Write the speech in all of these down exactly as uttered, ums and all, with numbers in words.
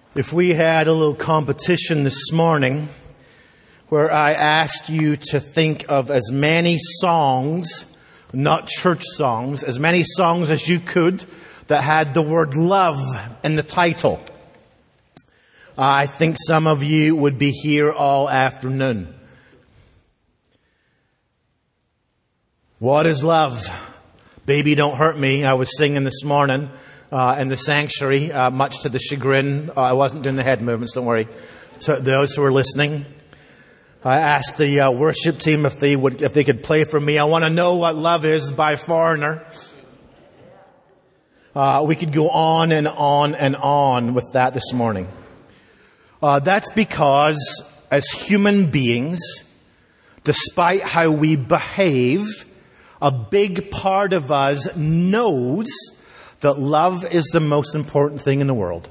If we had a little competition this morning where I asked you to think of as many songs, not church songs, as many songs as you could that had the word love in the title, I think some of you would be here all afternoon. What is love? Baby, don't hurt me. I was singing this morning uh, in the sanctuary, uh, much to the chagrin. Uh, I wasn't doing the head movements, don't worry. To those who were listening, I asked the uh, worship team if they would, if they could play for me. I want to know what love is by Foreigner. Uh, we could go on and on and on with that this morning. Uh, that's because as human beings, despite how we behave, a big part of us knows that love is the most important thing in the world.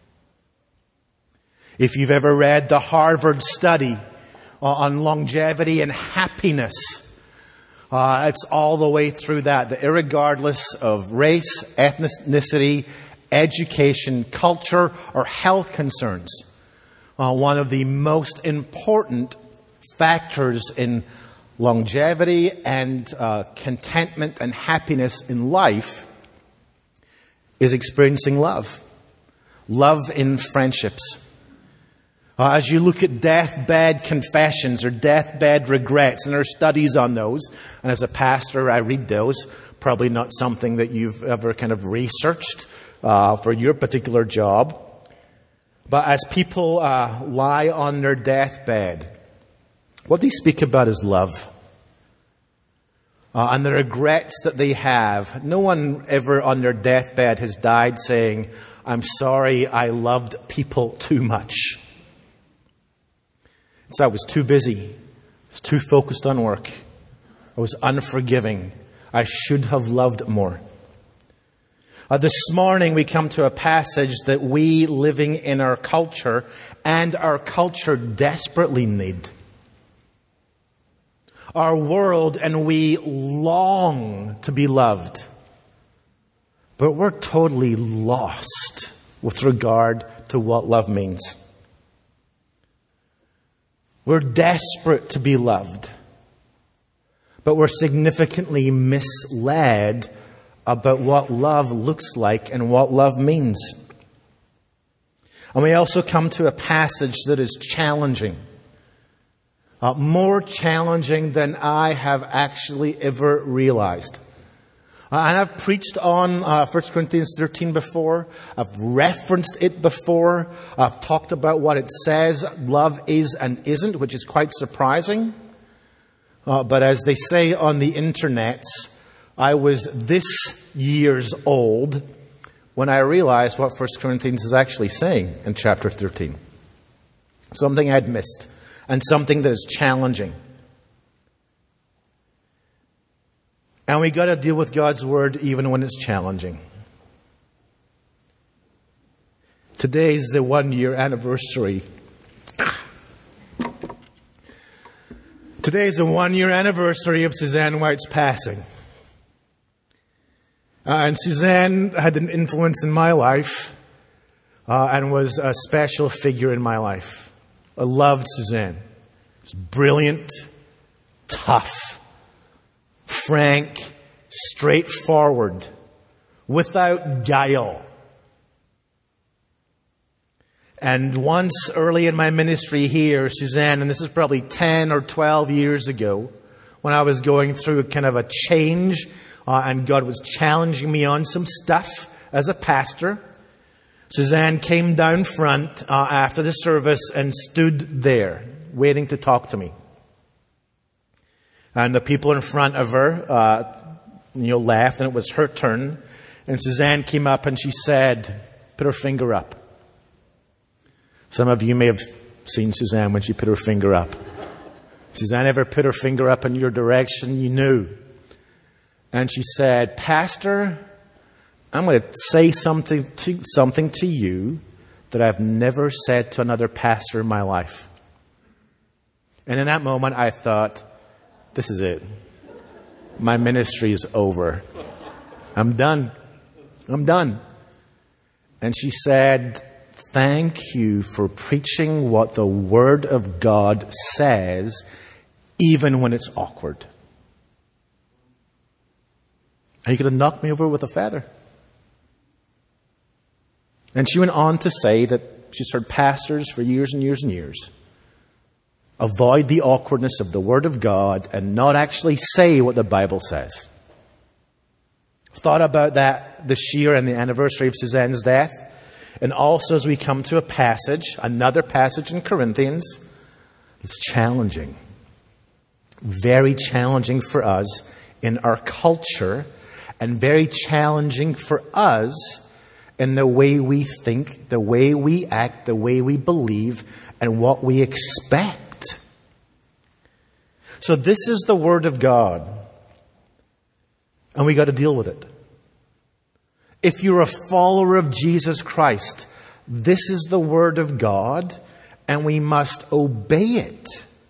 If you've ever read the Harvard study on longevity and happiness, uh, it's all the way through that. That irregardless of race, ethnicity, education, culture, or health concerns, uh, one of the most important factors in longevity and uh, contentment and happiness in life is experiencing love. Love in friendships. Uh, as you look at deathbed confessions or deathbed regrets, and there are studies on those, and as a pastor I read those, probably not something that you've ever kind of researched uh, for your particular job. But as people uh, lie on their deathbed, what they speak about is love. Uh, and the regrets that they have. No one ever on their deathbed has died saying, I'm sorry I loved people too much. So I was too busy. I was too focused on work. I was unforgiving. I should have loved more. Uh, this morning we come to a passage that we living in our culture and our culture desperately need. Our world and we long to be loved. But we're totally lost with regard to what love means. We're desperate to be loved. But we're significantly misled about what love looks like and what love means. And we also come to a passage that is challenging. Uh, more challenging than I have actually ever realized. Uh, and I've preached on uh, First Corinthians thirteen before. I've referenced it before. I've talked about what it says love is and isn't, which is quite surprising. Uh, but as they say on the internet, I was this years old when I realized what First Corinthians is actually saying in chapter thirteen. Something I'd missed. And something that is challenging. And we got to deal with God's Word even when it's challenging. Today is the one year anniversary. Today is the one year anniversary of Suzanne White's passing. Uh, and Suzanne had an influence in my life uh, and was a special figure in my life. I loved Suzanne. She was brilliant, tough, frank, straightforward, without guile. And once early in my ministry here, Suzanne, and this is probably ten or twelve years ago, when I was going through kind of a change, uh, and God was challenging me on some stuff as a pastor, Suzanne came down front uh, after the service and stood there, waiting to talk to me. And the people in front of her, uh, you know, laughed, and it was her turn. And Suzanne came up and she said, put her finger up. Some of you may have seen Suzanne when she put her finger up. Suzanne ever put her finger up in your direction, you knew. And she said, Pastor, I'm going to say something to, something to you that I've never said to another pastor in my life. And in that moment, I thought, this is it. My ministry is over. I'm done. I'm done. And she said, thank you for preaching what the Word of God says, even when it's awkward. And you could have knocked me over with a feather. And she went on to say that she's heard pastors for years and years and years avoid the awkwardness of the Word of God and not actually say what the Bible says. Thought about that this year and the anniversary of Suzanne's death. And also as we come to a passage, another passage in Corinthians, it's challenging. Very challenging for us in our culture and very challenging for us in the way we think, the way we act, the way we believe, and what we expect. So this is the Word of God. And we got to deal with it. If you're a follower of Jesus Christ, this is the Word of God, and we must obey it.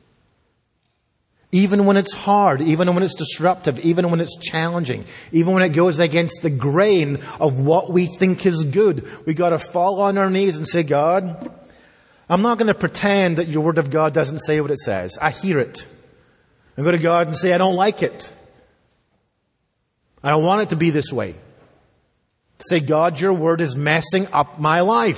Even when it's hard, even when it's disruptive, even when it's challenging, even when it goes against the grain of what we think is good, we got to fall on our knees and say, God, I'm not going to pretend that your Word of God doesn't say what it says. I hear it. I go to God and say, I don't like it. I don't want it to be this way. Say, God, your Word is messing up my life.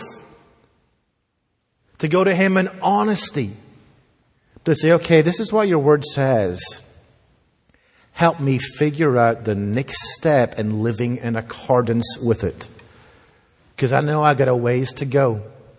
To go to Him in honesty. To say, okay, this is what your Word says. Help me figure out the next step in living in accordance with it. Because I know I got a ways to go.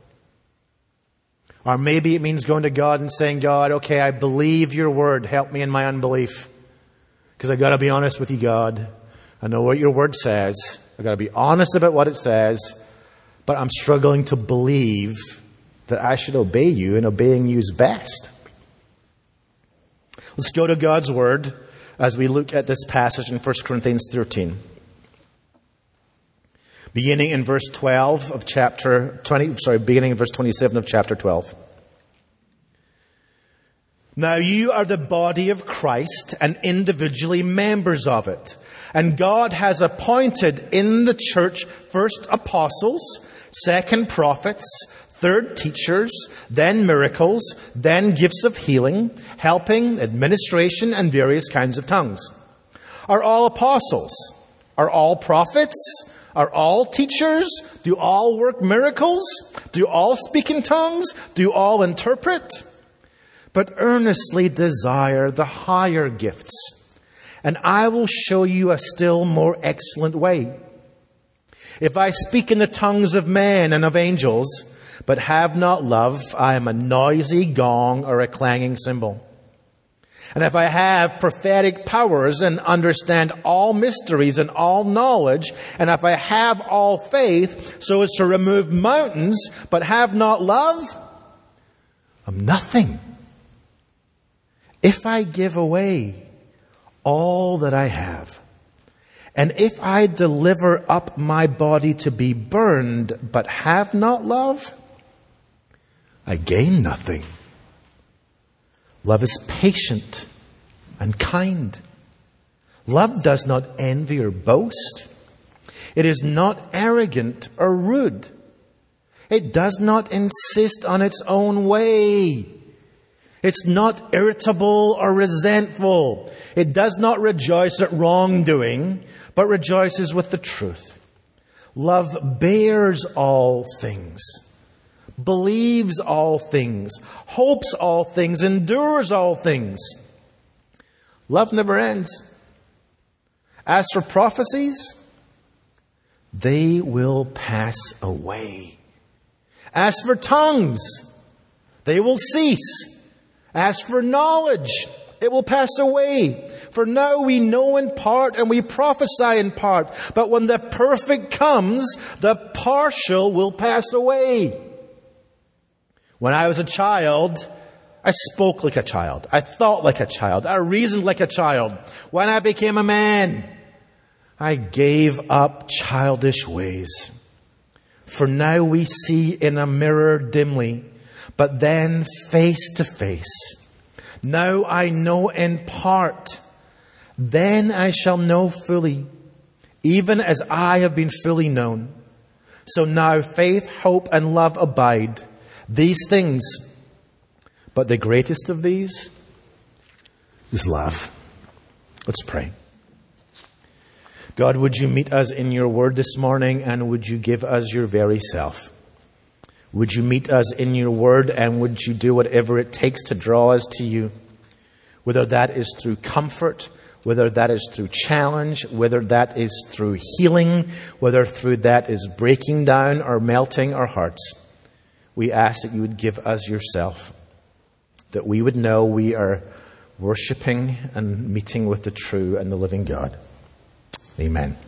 Or maybe it means going to God and saying, God, okay, I believe your Word. Help me in my unbelief. Because I got to be honest with you, God. I know what your Word says. I got to be honest about what it says. But I'm struggling to believe that I should obey you, and obeying you is best. Let's go to God's Word as we look at this passage in First Corinthians thirteen. Beginning in verse twelve of chapter twenty, sorry, beginning in verse twenty-seven of chapter twelve. Now you are the body of Christ and individually members of it. And God has appointed in the church first apostles, second prophets, third teachers, then miracles, then gifts of healing, helping, administration, and various kinds of tongues. Are all apostles? Are all prophets? Are all teachers? Do all work miracles? Do all speak in tongues? Do all interpret? But earnestly desire the higher gifts, and I will show you a still more excellent way. If I speak in the tongues of men and of angels, but have not love, I am a noisy gong or a clanging cymbal. And if I have prophetic powers and understand all mysteries and all knowledge, and if I have all faith so as to remove mountains, but have not love, I'm nothing. If I give away all that I have, and if I deliver up my body to be burned, but have not love, I gain nothing. Love is patient and kind. Love does not envy or boast. It is not arrogant or rude. It does not insist on its own way. It's not irritable or resentful. It does not rejoice at wrongdoing, but rejoices with the truth. Love bears all things, believes all things, hopes all things, endures all things. Love never ends. As for prophecies, they will pass away. As for tongues, they will cease. As for knowledge, it will pass away. For now we know in part and we prophesy in part. But when the perfect comes, the partial will pass away. When I was a child, I spoke like a child. I thought like a child. I reasoned like a child. When I became a man, I gave up childish ways. For now we see in a mirror dimly, but then face to face. Now I know in part. Then I shall know fully, even as I have been fully known. So now faith, hope, and love abide, these things. But the greatest of these is love. Let's pray. God, would you meet us in your word this morning, and would you give us your very self? Would you meet us in your word, and would you do whatever it takes to draw us to you? Whether that is through comfort, whether that is through challenge, whether that is through healing, whether through that is breaking down or melting our hearts. We ask that you would give us yourself, that we would know we are worshiping and meeting with the true and the living God. Amen.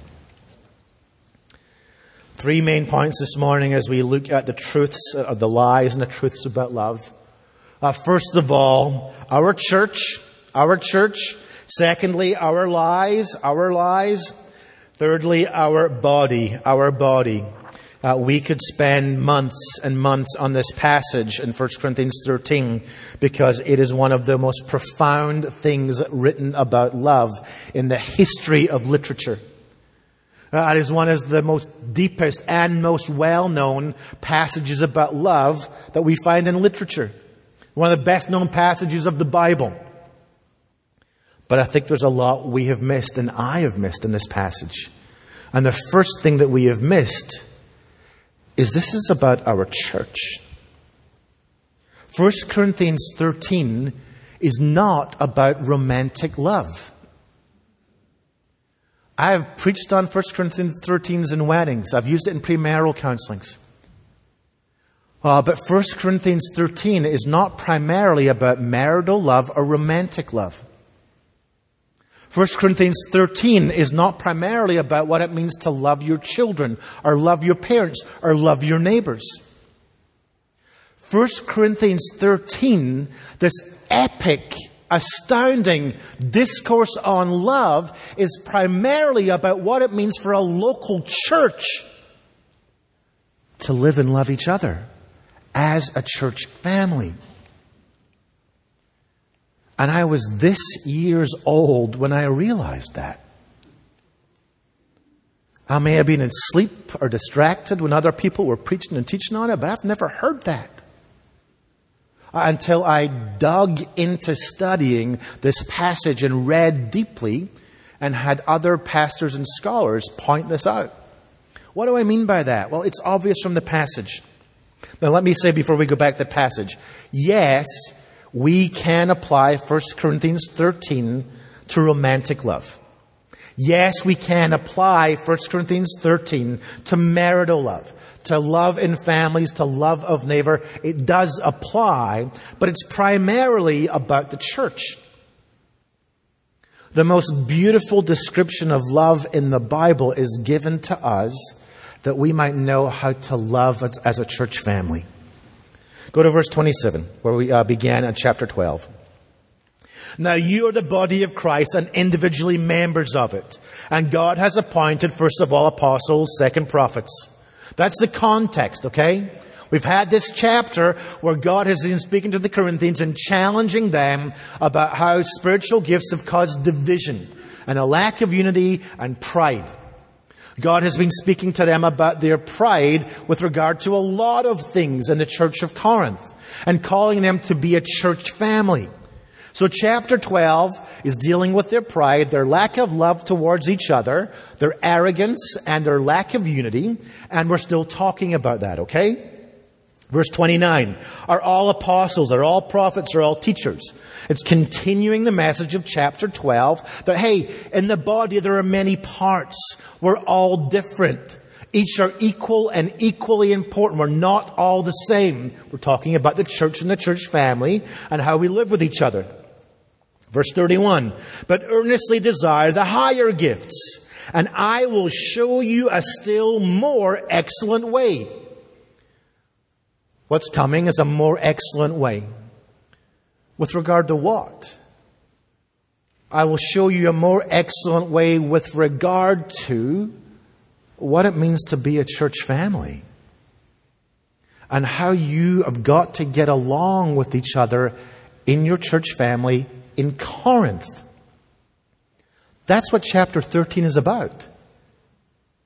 Three main points this morning as we look at the truths of the lies and the truths about love. Uh, first of all, our church, our church. Secondly, our lies, our lies. Thirdly, our body, our body. Uh, we could spend months and months on this passage in First Corinthians thirteen because it is one of the most profound things written about love in the history of literature. Uh, it is one of the most deepest and most well-known passages about love that we find in literature. One of the best-known passages of the Bible. But I think there's a lot we have missed, and I have missed in this passage. And the first thing that we have missed is this is about our church. First Corinthians thirteen is not about romantic love. I have preached on First Corinthians thirteen in weddings. I've used it in premarital counselings. Uh, but First Corinthians thirteen is not primarily about marital love or romantic love. First Corinthians thirteen is not primarily about what it means to love your children or love your parents or love your neighbors. First Corinthians thirteen, this epic, astounding discourse on love, is primarily about what it means for a local church to live and love each other as a church family. And I was this years old when I realized that. I may have been asleep or distracted when other people were preaching and teaching on it, but I've never heard that until I dug into studying this passage and read deeply and had other pastors and scholars point this out. What do I mean by that? Well, it's obvious from the passage. Now, let me say before we go back to the passage, yes, we can apply First Corinthians thirteen to romantic love. Yes, we can apply First Corinthians thirteen to marital love, to love in families, to love of neighbor. It does apply, but it's primarily about the church. The most beautiful description of love in the Bible is given to us that we might know how to love as a church family. Go to verse twenty-seven, where we uh, began at chapter twelve. Now you are the body of Christ and individually members of it. And God has appointed, first of all, apostles, second prophets. That's the context, okay? We've had this chapter where God has been speaking to the Corinthians and challenging them about how spiritual gifts have caused division and a lack of unity and pride. God has been speaking to them about their pride with regard to a lot of things in the church of Corinth and calling them to be a church family. So chapter twelve is dealing with their pride, their lack of love towards each other, their arrogance, and their lack of unity. And we're still talking about that, okay? Verse twenty-nine, are all apostles, are all prophets, are all teachers? It's continuing the message of chapter twelve that, hey, in the body there are many parts. We're all different. Each are equal and equally important. We're not all the same. We're talking about the church and the church family and how we live with each other. Verse thirty-one, but earnestly desire the higher gifts, and I will show you a still more excellent way. What's coming is a more excellent way. With regard to what? I will show you a more excellent way with regard to what it means to be a church family. And how you have got to get along with each other in your church family in Corinth. That's what chapter thirteen is about.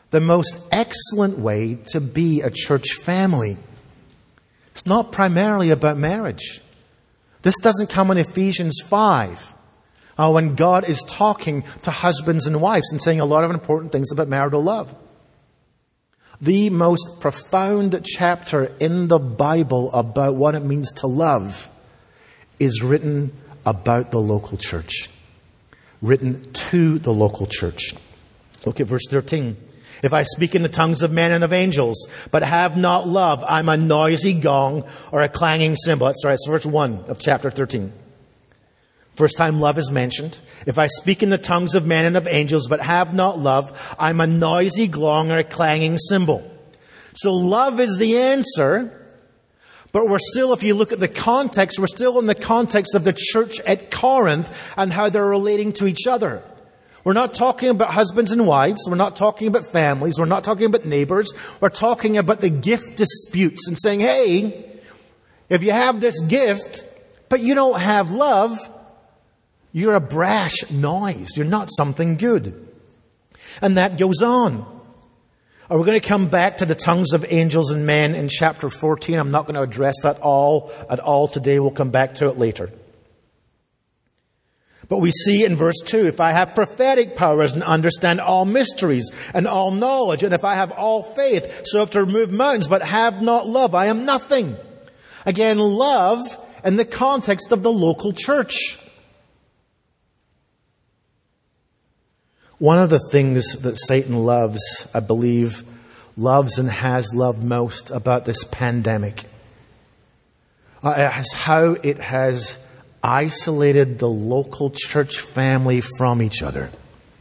the most excellent way to be a church family. It's not primarily about marriage. This doesn't come in Ephesians five, uh, when God is talking to husbands and wives and saying a lot of important things about marital love. The most profound chapter in the Bible about what it means to love is written about the local church. Written to the local church. Look at verse thirteen. If I speak in the tongues of men and of angels, but have not love, I'm a noisy gong or a clanging cymbal. That's right, it's verse one of chapter thirteen. First time love is mentioned. If I speak in the tongues of men and of angels, but have not love, I'm a noisy gong or a clanging cymbal. So love is the answer. But we're still, if you look at the context, we're still in the context of the church at Corinth and how they're relating to each other. We're not talking about husbands and wives. We're not talking about families. We're not talking about neighbors. We're talking about the gift disputes and saying, hey, if you have this gift, but you don't have love, you're a brash noise. You're not something good. And that goes on. We're going to come back to the tongues of angels and men in chapter fourteen. I'm not going to address that all at all today. We'll come back to it later. But we see in verse two, if I have prophetic powers and understand all mysteries and all knowledge, and if I have all faith, so if to remove mountains, but have not love, I am nothing. Again, love in the context of the local church. One of the things that Satan loves, I believe, loves and has loved most about this pandemic uh, is how it has isolated the local church family from each other.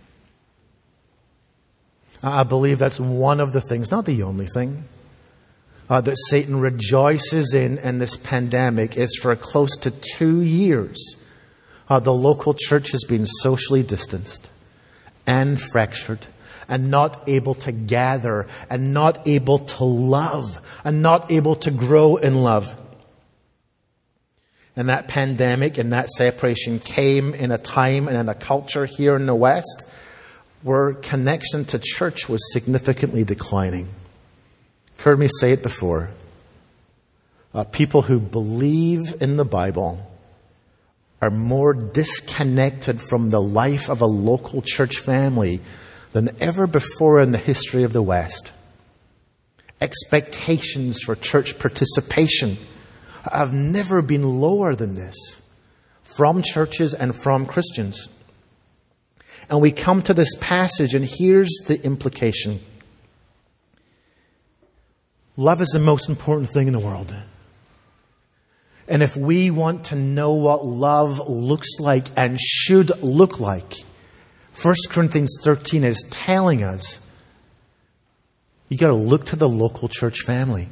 I believe that's one of the things, not the only thing, uh, that Satan rejoices in in this pandemic is for close to two years, uh, the local church has been socially distanced and fractured and not able to gather and not able to love and not able to grow in love. And that pandemic and that separation came in a time and in a culture here in the West where connection to church was significantly declining. You've heard me say it before. Uh, people who believe in the Bible are more disconnected from the life of a local church family than ever before in the history of the West. Expectations for church participation have never been lower than this from churches and from Christians. And we come to this passage, and here's the implication. Love is the most important thing in the world. And if we want to know what love looks like and should look like, First Corinthians thirteen is telling us you got to look to the local church family.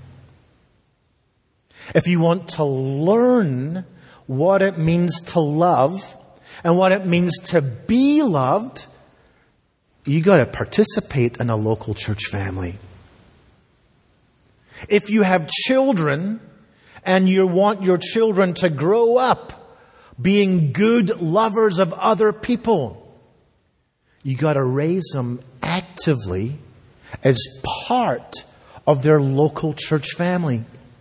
If you want to learn what it means to love and what it means to be loved, you got to participate in a local church family. If you have children and you want your children to grow up being good lovers of other people, you got to raise them actively as part of their local church family.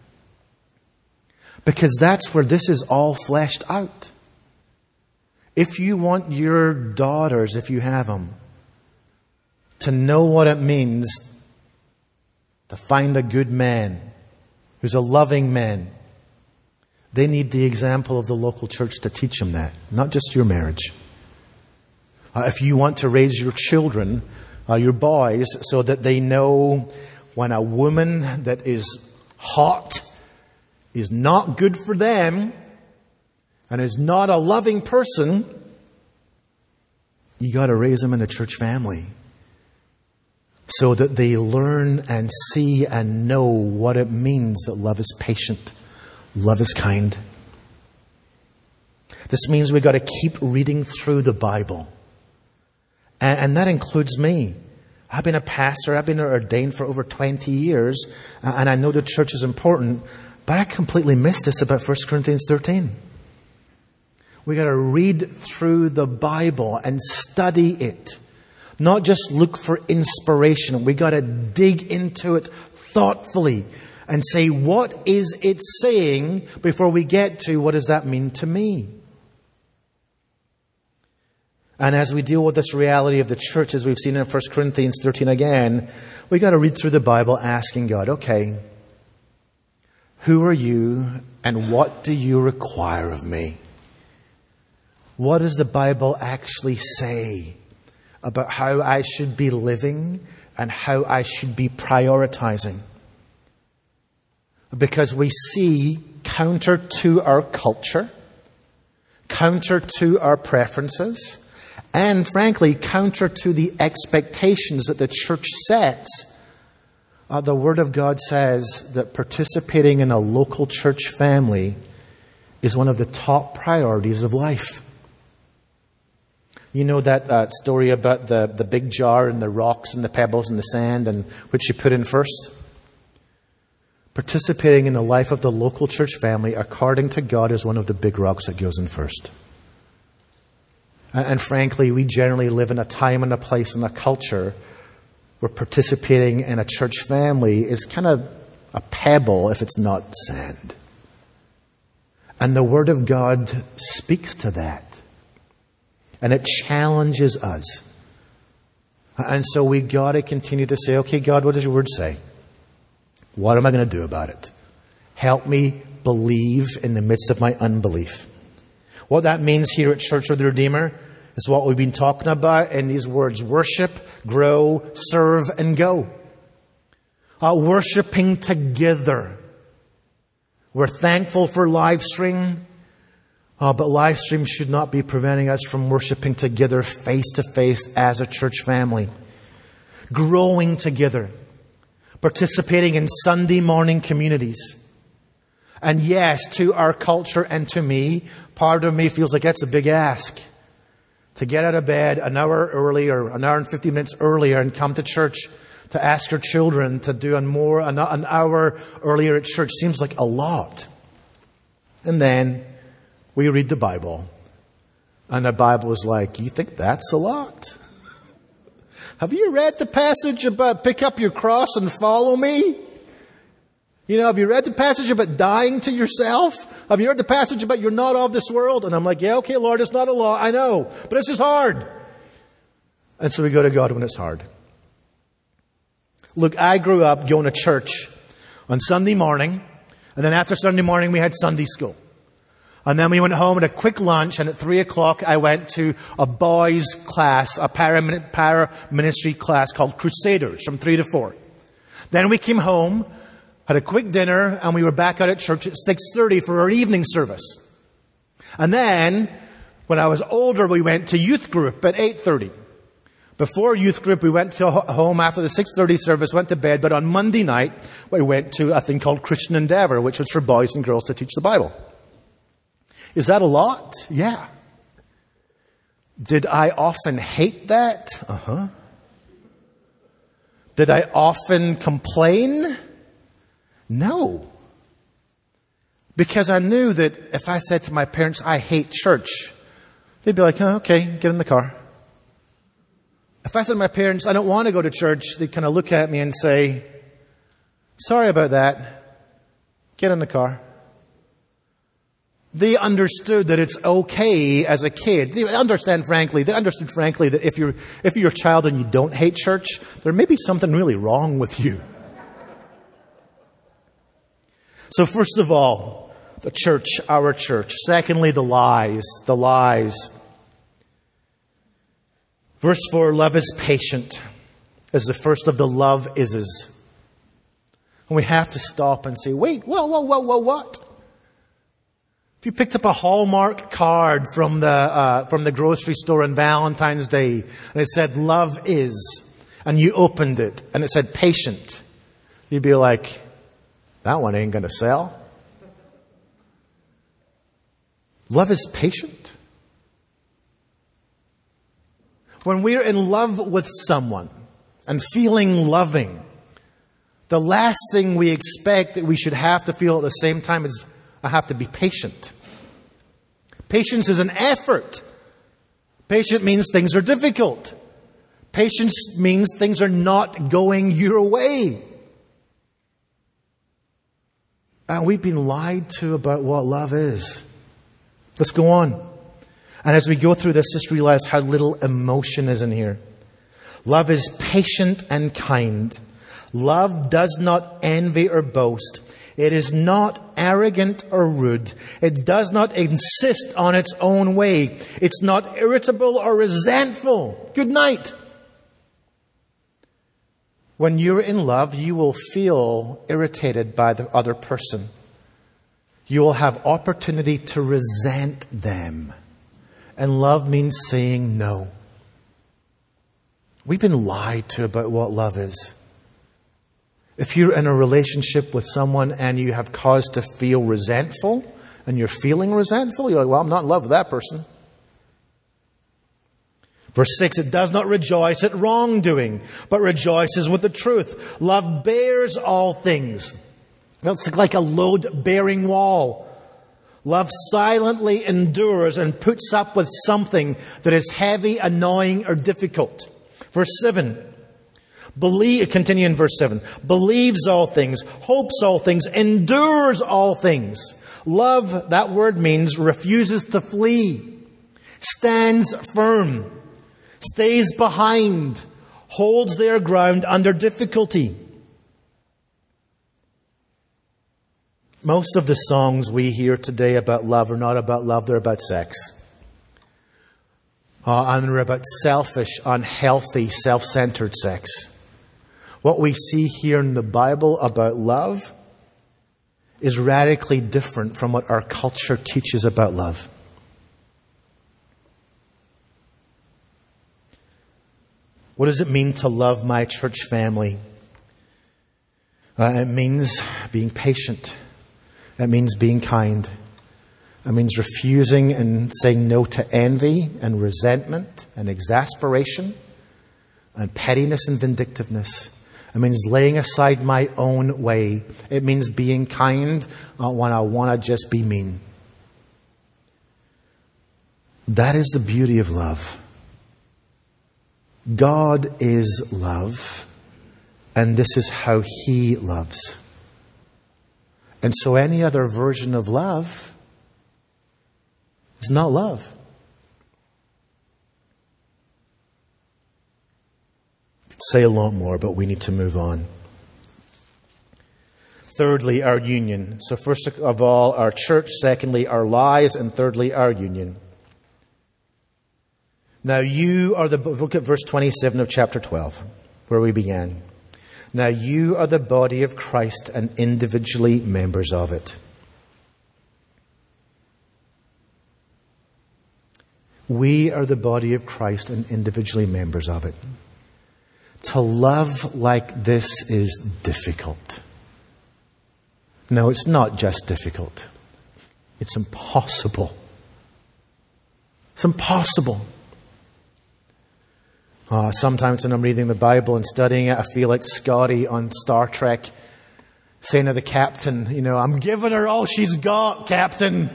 Because that's where this is all fleshed out. If you want your daughters, if you have them, to know what it means to find a good man who's a loving man, they need the example of the local church to teach them that, not just your marriage. Uh, if you want to raise your children, uh, your boys, so that they know when a woman that is hot is not good for them and is not a loving person, you got to raise them in a church family so that they learn and see and know what it means that love is patient, love is kind. This means we've got to keep reading through the Bible. And, and that includes me. I've been a pastor, I've been ordained for over twenty years, and I know the church is important, but I completely missed this about First Corinthians thirteen. We got to read through the Bible and study it. Not just look for inspiration. We got to dig into it thoughtfully and say, what is it saying before we get to what does that mean to me? And as we deal with this reality of the church, as we've seen in First Corinthians thirteen again, we got to read through the Bible asking God, okay, who are you and what do you require of me? What does the Bible actually say about how I should be living and how I should be prioritizing? Because we see, counter to our culture, counter to our preferences, and frankly, counter to the expectations that the church sets, uh, the Word of God says that participating in a local church family is one of the top priorities of life. You know that uh, story about the, the big jar and the rocks and the pebbles and the sand and which you put in first? Participating in the life of the local church family, according to God, is one of the big rocks that goes in first. And, and frankly, we generally live in a time and a place and a culture where participating in a church family is kind of a pebble if it's not sand. And the Word of God speaks to that. And it challenges us. And so we got to continue to say, okay, God, what does your Word say? What am I going to do about it? Help me believe in the midst of my unbelief. What that means here at Church of the Redeemer is what we've been talking about in these words: worship, grow, serve, and go. Uh, worshipping together. We're thankful for live stream. Uh, but live stream should not be preventing us from worshiping together face to face as a church family. Growing together. Participating in Sunday morning communities. And yes, to our culture and to me, part of me feels like that's a big ask. To get out of bed an hour earlier, an hour and fifty minutes earlier and come to church, to ask your children to do an more an hour earlier at church seems like a lot. And then we read the Bible, and the Bible is like, you think that's a lot? Have you read the passage about pick up your cross and follow me? You know, have you read the passage about dying to yourself? Have you read the passage about you're not of this world? And I'm like, yeah, okay, Lord, it's not a law. I know, but it's just hard. And so we go to God when it's hard. Look, I grew up going to church on Sunday morning, and then after Sunday morning we had Sunday school. And then we went home at a quick lunch, and at three o'clock I went to a boys' class, a para-ministry class called Crusaders from three to four. Then we came home, had a quick dinner, and we were back out at church at six thirty for our evening service. And then, when I was older, we went to youth group at eight thirty. Before youth group, we went to home after the six thirty service, went to bed, but on Monday night, we went to a thing called Christian Endeavor, which was for boys and girls to teach the Bible. Is that a lot? Yeah. Did I often hate that? Uh-huh. Did I often complain? No. Because I knew that if I said to my parents, I hate church, they'd be like, oh, okay, get in the car. If I said to my parents, I don't want to go to church, they'd kind of look at me and say, sorry about that. Get in the car. They understood that it's okay as a kid. They understand, frankly, they understood, frankly, that if you're, if you're a child and you don't hate church, there may be something really wrong with you. So first of all, the church, our church. Secondly, the lies, the lies. Verse four, love is patient, as the first of the love ises. And we have to stop and say, wait, whoa, whoa, whoa, whoa, what? If you picked up a Hallmark card from the uh, from the grocery store on Valentine's Day and it said love is, and you opened it and it said patient, you'd be like, that one ain't going to sell. Love is patient. When we're in love with someone and feeling loving, the last thing we expect that we should have to feel at the same time is, I have to be patient. Patience is an effort. Patient means things are difficult. Patience means things are not going your way. And we've been lied to about what love is. Let's go on. And as we go through this, just realize how little emotion is in here. Love is patient and kind. Love does not envy or boast. It is not arrogant or rude. It does not insist on its own way. It's not irritable or resentful. Good night. When you're in love, you will feel irritated by the other person. You will have opportunity to resent them. And love means saying no. We've been lied to about what love is. If you're in a relationship with someone and you have cause to feel resentful, and you're feeling resentful, you're like, well, I'm not in love with that person. Verse six, it does not rejoice at wrongdoing, but rejoices with the truth. Love bears all things. It's like a load-bearing wall. Love silently endures and puts up with something that is heavy, annoying, or difficult. Verse seven, believe, continue in verse seven, believes all things, hopes all things, endures all things. Love, that word means refuses to flee, stands firm, stays behind, holds their ground under difficulty. Most of the songs we hear today about love are not about love, they're about sex. Uh, and they're about selfish, unhealthy, self-centered sex. What we see here in the Bible about love is radically different from what our culture teaches about love. What does it mean to love my church family? Uh, it means being patient. It means being kind. It means refusing and saying no to envy and resentment and exasperation and pettiness and vindictiveness. It means laying aside my own way. It means being kind uh, when I want to just be mean. That is the beauty of love. God is love, and this is how He loves. And so any other version of love is not love. I could say a lot more, but we need to move on. Thirdly, our union. So first of all, our church. Secondly, our lives. And thirdly, our union. Now you are the... Look at verse twenty-seven of chapter twelve, where we began. Now you are the body of Christ and individually members of it. We are the body of Christ and individually members of it. To love like this is difficult. No, it's not just difficult. It's impossible. It's impossible. Uh, sometimes when I'm reading the Bible and studying it, I feel like Scotty on Star Trek saying to the captain, you know, I'm giving her all she's got, Captain.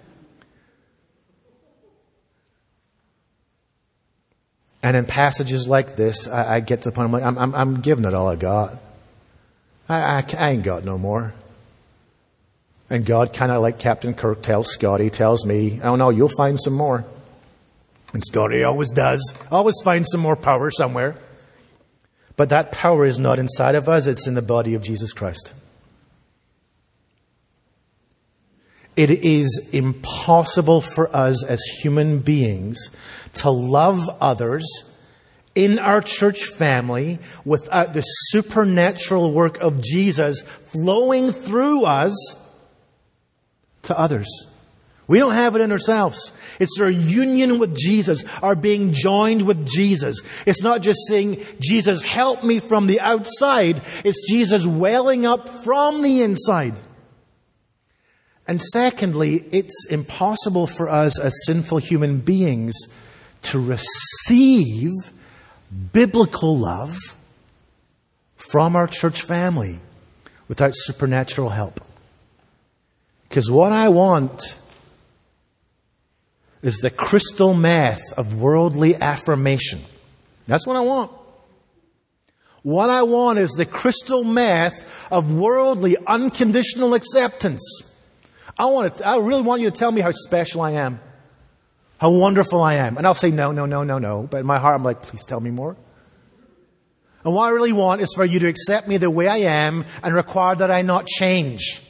And in passages like this, I, I get to the point, I'm like, I'm, I'm, I'm giving it all I got. I, I, I ain't got no more. And God, kind of like Captain Kirk tells Scotty, tells me, oh no, you'll find some more. And Scotty always does. Always find some more power somewhere. But that power is not inside of us. It's in the body of Jesus Christ. It is impossible for us as human beings to love others in our church family without the supernatural work of Jesus flowing through us to others. We don't have it in ourselves. It's our union with Jesus, our being joined with Jesus. It's not just saying, Jesus, help me from the outside. It's Jesus welling up from the inside. And secondly, it's impossible for us as sinful human beings to receive biblical love from our church family without supernatural help. Because what I want is the crystal meth of worldly affirmation. That's what I want. What I want is the crystal meth of worldly, unconditional acceptance. I want it, I really want you to tell me how special I am. How wonderful I am. And I'll say no, no, no, no, no. But in my heart, I'm like, please tell me more. And what I really want is for you to accept me the way I am and require that I not change.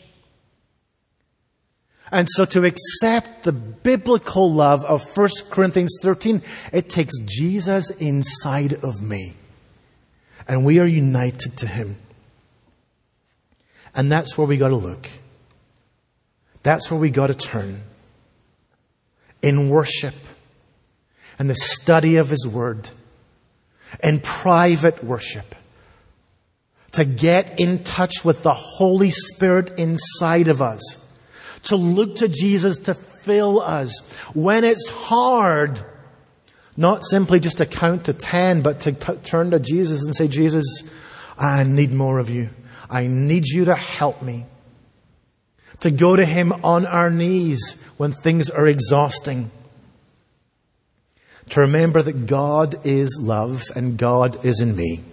And so to accept the biblical love of First Corinthians thirteen, it takes Jesus inside of me. And we are united to Him. And that's where we got to look. That's where we got to turn. In worship. And the study of His Word. In private worship. To get in touch with the Holy Spirit inside of us. To look to Jesus to fill us. When it's hard, not simply just to count to ten, but to t- turn to Jesus and say, Jesus, I need more of you. I need you to help me. To go to Him on our knees when things are exhausting. To remember that God is love and God is in me.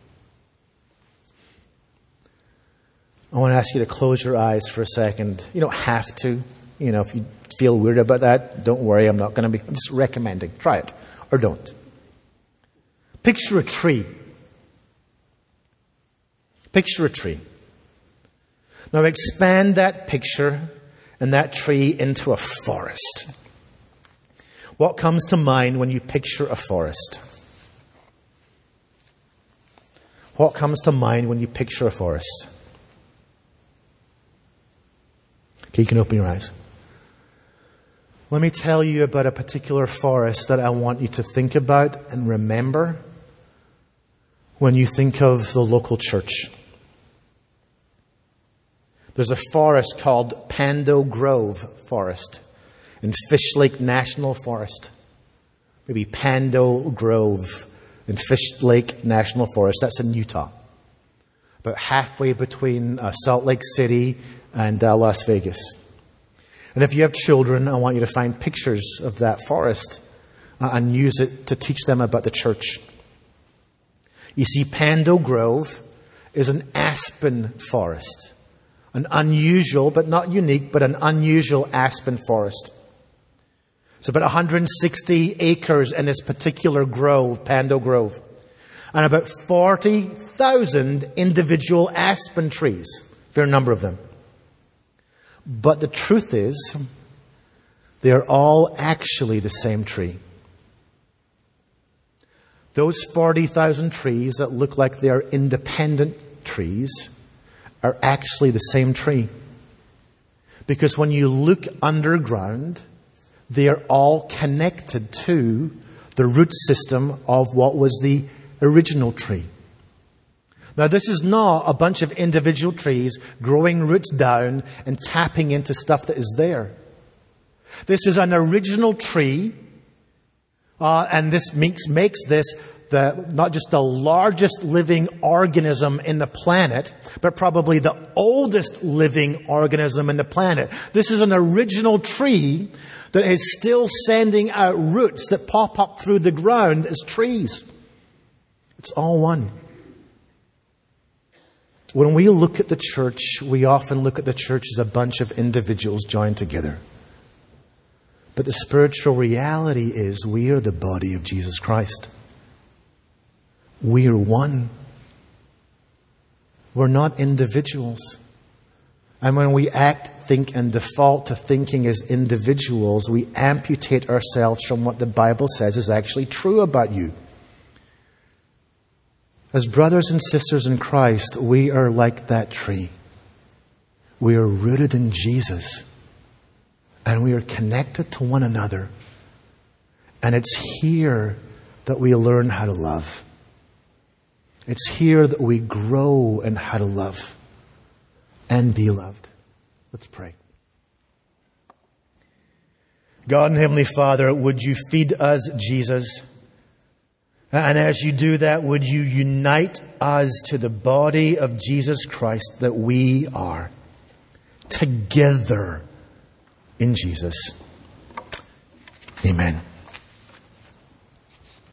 I want to ask you to close your eyes for a second. You don't have to. You know, if you feel weird about that, don't worry. I'm not going to be, I'm just recommending. Try it. Or don't. Picture a tree. Picture a tree. Now expand that picture and that tree into a forest. What comes to mind when you picture a forest? What comes to mind when you picture a forest? Okay, you can open your eyes. Let me tell you about a particular forest that I want you to think about and remember when you think of the local church. There's a forest called Pando Grove Forest in Fish Lake National Forest. Maybe Pando Grove in Fish Lake National Forest. That's in Utah. About halfway between uh, Salt Lake City and uh, Las Vegas. And if you have children, I want you to find pictures of that forest uh, and use it to teach them about the church. You see, Pando Grove is an aspen forest. An unusual, but not unique, but an unusual aspen forest. It's about one hundred sixty acres in this particular grove, Pando Grove. And about forty thousand individual aspen trees. Fair number of them. But the truth is, they're all actually the same tree. Those forty thousand trees that look like they're independent trees are actually the same tree. Because when you look underground, they are all connected to the root system of what was the original tree. Now, this is not a bunch of individual trees growing roots down and tapping into stuff that is there. This is an original tree, uh, and this makes, makes this the, not just the largest living organism in the planet, but probably the oldest living organism in the planet. This is an original tree that is still sending out roots that pop up through the ground as trees. It's all one. When we look at the church, we often look at the church as a bunch of individuals joined together. But the spiritual reality is we are the body of Jesus Christ. We are one. We're not individuals. And when we act, think, and default to thinking as individuals, we amputate ourselves from what the Bible says is actually true about you. As brothers and sisters in Christ, we are like that tree. We are rooted in Jesus. And we are connected to one another. And it's here that we learn how to love. It's here that we grow in how to love and be loved. Let's pray. God and Heavenly Father, would you feed us Jesus? And as you do that, would you unite us to the body of Jesus Christ that we are together in Jesus. Amen.